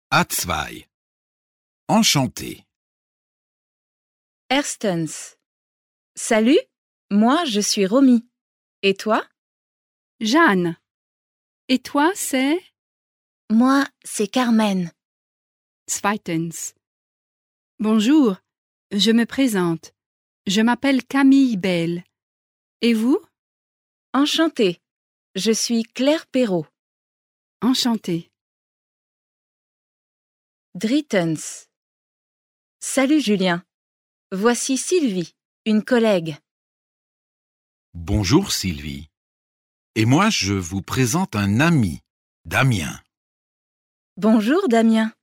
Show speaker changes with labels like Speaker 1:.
Speaker 1: A2. Enchanté.
Speaker 2: Erstens. Salut, moi je suis Romy. Et toi?
Speaker 3: Jeanne. Et toi, c'est?
Speaker 2: Moi, c'est Carmen.
Speaker 3: Zweitens. Bonjour, je me présente. Je m'appelle Camille Bell. Et vous?
Speaker 2: Enchantée. Je suis Claire Perrault.
Speaker 3: Enchantée.
Speaker 2: Drittens. Salut Julien. Voici Sylvie, une collègue.
Speaker 1: Bonjour Sylvie. Et moi, je vous présente un ami, Damien.
Speaker 2: Bonjour Damien.